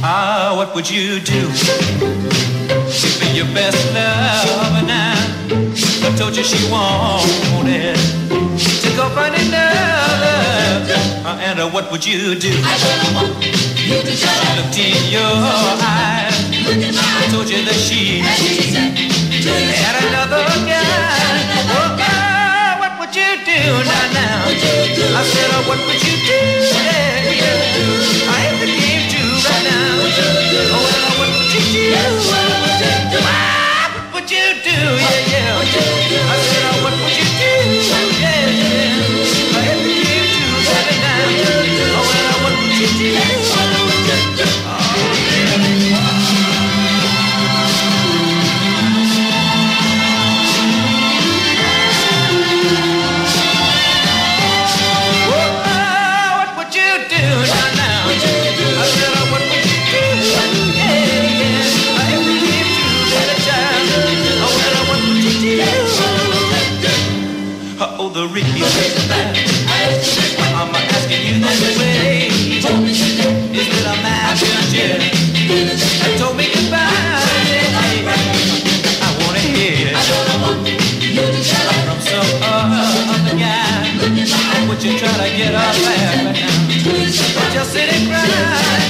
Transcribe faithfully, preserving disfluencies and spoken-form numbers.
Ah, what would you do? Give me your best love now. I told you she wanted to go find another. Uh, and uh, what would you do? I don't want you to shut She up. looked in your eyes. Look in my I told you that she and she said, do you had another guy. Oh, oh, what would you do now, now? would you do? I said, oh, what would you do? Yeah, yeah. I have the game too right now. Oh, well, oh, what would you do? What would you do? Ah, what would you do? Yeah, yeah. Would you do? I said, oh, what would you do? Yeah, yeah. I have the game too right now. Oh, well, oh, what would you do? What would you do? Oh, the reason I'm asking you this way is that I'm asking you and told me goodbye. I wanna hear it from some other guy. Would you try to get up there right now? Just sit and cry.